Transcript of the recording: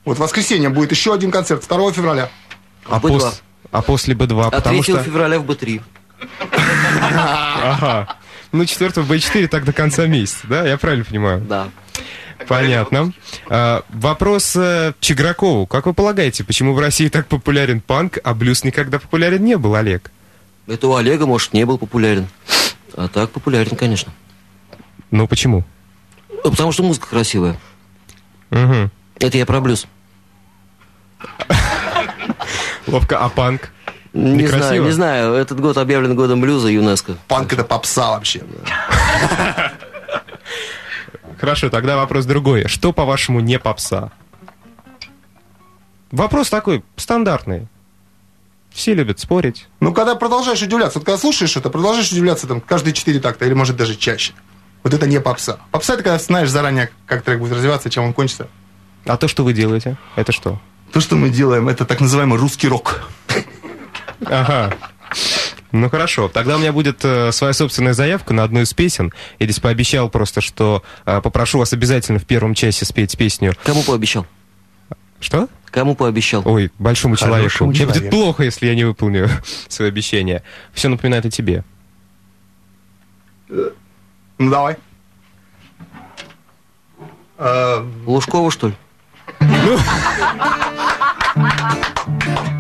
Вот в воскресенье будет еще один концерт, 2 февраля. А после Б2, потому 3 февраля в Б3. Ага. Ну, 4 в Б4 так до конца месяца, да? Я правильно понимаю? Да. Понятно. Вопрос Чигракову. Как вы полагаете, почему в России так популярен панк, а блюз никогда популярен не был, Олег? Это у Олега, может, не был популярен. А так популярен, конечно. Ну, почему? Потому что музыка красивая. Угу. Это я про блюз. Ловко, а панк? Не знаю. Этот год объявлен годом блюза ЮНЕСКО. Панк — это попса вообще. Хорошо, тогда вопрос другой. Что, по-вашему, не попса? Вопрос такой, стандартный. Все любят спорить. Ну, когда продолжаешь удивляться, вот когда слушаешь это, продолжаешь удивляться там каждые 4 такта, или, может, даже чаще. Вот это не попса. Попса — это когда знаешь заранее, как трек будет развиваться, чем он кончится. А то, что вы делаете, это что? То, что мы делаем, это так называемый русский рок. Ага. Ну хорошо, тогда у меня будет своя собственная заявка на одну из песен. Я здесь пообещал просто, что попрошу вас обязательно в первом часе спеть песню. Кому пообещал? Что? Кому пообещал? Ой, большому человеку. Мне человеку. будет плохо, если я не выполню свое обещание. Все напоминает о тебе. Ну, давай. Лужкову, что ли?